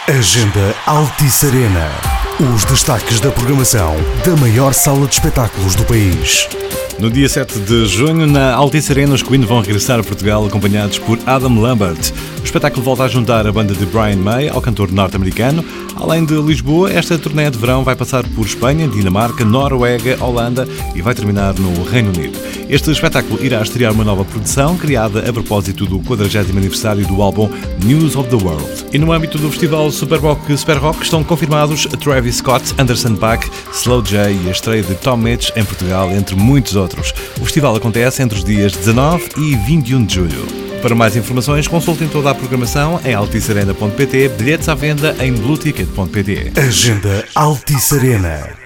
Agenda Altice Arena. Os destaques da programação da maior sala de espetáculos do país. No dia 7 de junho, na Altice Arena, os Queen vão regressar a Portugal acompanhados por Adam Lambert. O espetáculo volta a juntar a banda de Brian May ao cantor norte-americano. Além de Lisboa, esta turnê de verão vai passar por Espanha, Dinamarca, Noruega, Holanda e vai terminar no Reino Unido. Este espetáculo irá estrear uma nova produção criada a propósito do 40º aniversário do álbum News of the World. E no âmbito do festival Superboc Super Rock estão confirmados Travis Scott, Anderson .Paak, Slow J e a estreia de Tom Mitch em Portugal, entre muitos outros. O festival acontece entre os dias 19 e 21 de julho. Para mais informações, consultem toda a programação em alticearena.pt, bilhetes à venda em blueticket.pt. Agenda Altice Arena.